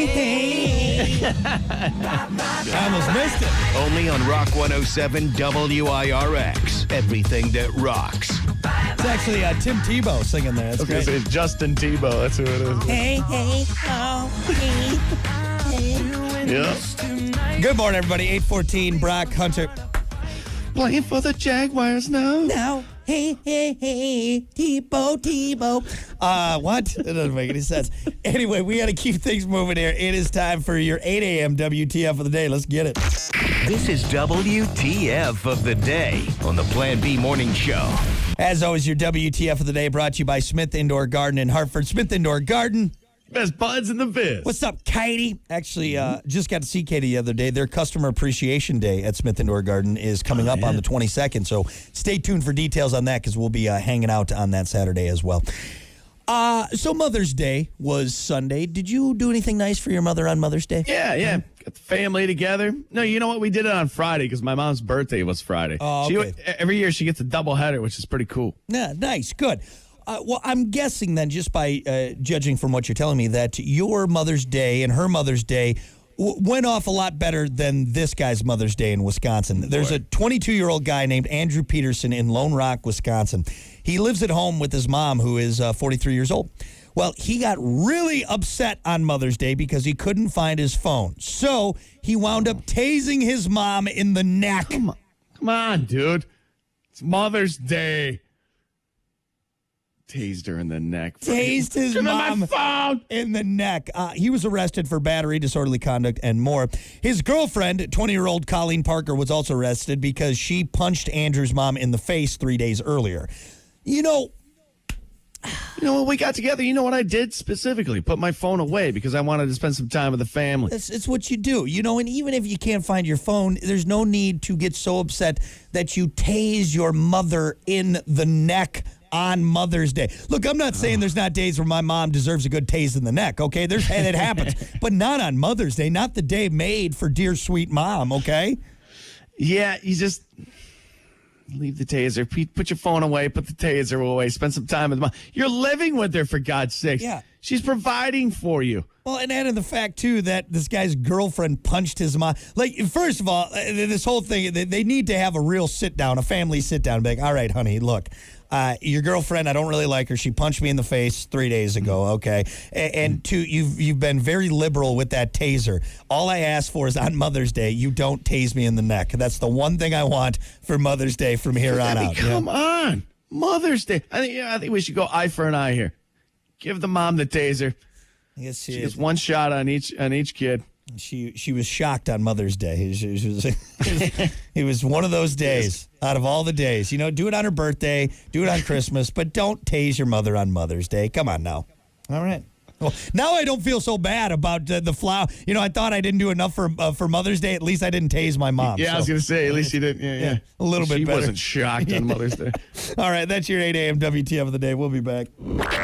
hey. I almost missed it. Only on Rock 107 WIRX. Everything that rocks. It's actually Tim Tebow singing there. That's great. It's Justin Tebow. That's who it is. Hey, oh, hey. Yeah. Good morning, everybody. 8:14, Brock Hunter. Playing for the Jaguars now. Now, hey, Tebow. What? It doesn't make any sense. Anyway, we got to keep things moving here. It is time for your 8 a.m. WTF of the day. Let's get it. This is WTF of the day on the Plan B Morning Show. As always, your WTF of the day brought to you by Smith Indoor Garden in Hartford. Smith Indoor Garden. Best buds in the biz. What's up, Katie? Actually, just got to see Katie the other day. Their Customer Appreciation Day at Smith Indoor Garden is coming up on the 22nd, so stay tuned for details on that because we'll be hanging out on that Saturday as well. So Mother's Day was Sunday. Did you do anything nice for your mother on Mother's Day? Yeah. Got the family together. No, you know what? We did it on Friday because my mom's birthday was Friday. Oh, okay. Every year she gets a doubleheader, which is pretty cool. Yeah, nice, good. Well, I'm guessing then, just by judging from what you're telling me, that your Mother's Day and her Mother's Day went off a lot better than this guy's Mother's Day in Wisconsin. There's a 22-year-old guy named Andrew Peterson in Lone Rock, Wisconsin. He lives at home with his mom, who is 43 years old. Well, he got really upset on Mother's Day because he couldn't find his phone. So he wound up tasing his mom in the neck. Come on, dude. It's Mother's Day. Tased her in the neck. Tased his mom my phone. in the neck. He was arrested for battery, disorderly conduct, and more. His girlfriend, 20-year-old Colleen Parker, was also arrested because she punched Andrew's mom in the face 3 days earlier. You know what? We got together. You know what I did specifically? Put my phone away because I wanted to spend some time with the family. It's what you do. And even if you can't find your phone, there's no need to get so upset that you tase your mother in the neck on Mother's Day. Look, I'm not saying there's not days where my mom deserves a good tase in the neck, okay? It happens. But not on Mother's Day, not the day made for dear sweet mom, okay? Yeah, you just leave the taser. Put your phone away, put the taser away, spend some time with mom. You're living with her, for God's sake. Yeah. She's providing for you. Well, and added the fact, too, that this guy's girlfriend punched his mom. Like, first of all, this whole thing, they need to have a real sit-down, a family sit-down. Be like, all right, honey, look, your girlfriend, I don't really like her. She punched me in the face 3 days ago, okay? And two, you've been very liberal with that taser. All I ask for is on Mother's Day, you don't tase me in the neck. That's the one thing I want for Mother's Day from here on out. Come on. Mother's Day. I think we should go eye for an eye here. Give the mom the taser. I guess she gets one shot on each kid. She was shocked on Mother's Day. It was one of those days out of all the days. Do it on her birthday, do it on Christmas, but don't tase your mother on Mother's Day. Come on now. All right. Well, now I don't feel so bad about the flower. I thought I didn't do enough for Mother's Day. At least I didn't tase my mom. Yeah, I was going to say, at least you didn't. Yeah. A little bit better. She wasn't shocked on Mother's Day. All right, that's your 8 a.m. WTF of the day. We'll be back.